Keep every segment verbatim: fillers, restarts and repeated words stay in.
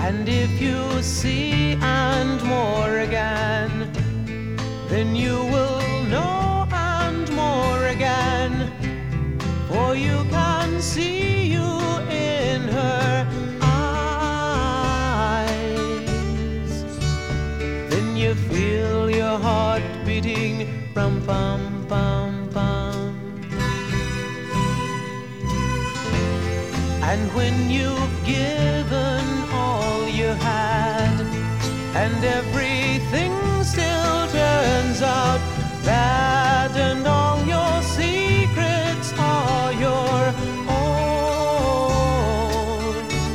And if you see and more again, then you will know and more again, for you can see you in her eyes. Then you feel your heart beating, rum pum pum pum. And when you've given all you had, and everything still turns out bad, and all your secrets are your own,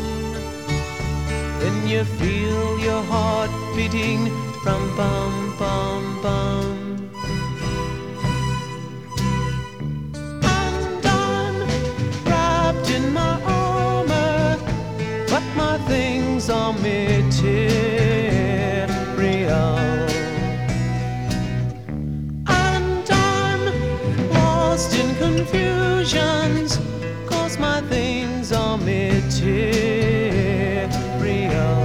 then you feel your heart beating, rum pum pum pum. And I'm wrapped in my armor, but my things are material. And I'm lost in confusions, 'cause my things are material.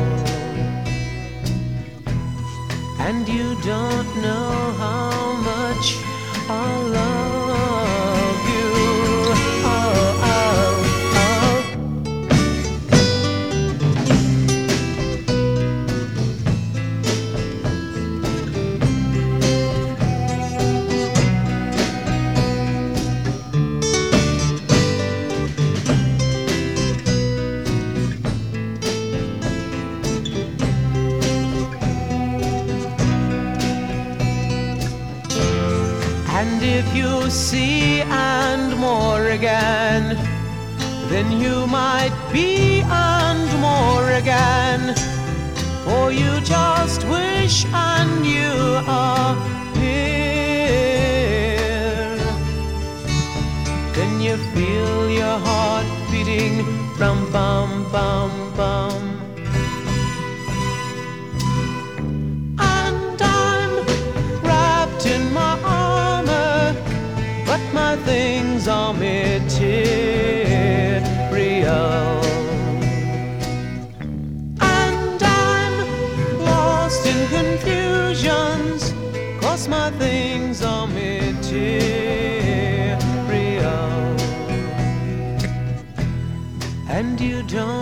And you don't know how much I love you. Oh, oh, oh. And if you see and more again, then you might be and more again, for you just wish and you are here. Then you feel your heart beating, rum pum pum pum. And I'm wrapped in my armor, but my things are material. And I'm lost in confusions, 'cause my things are material. And you don't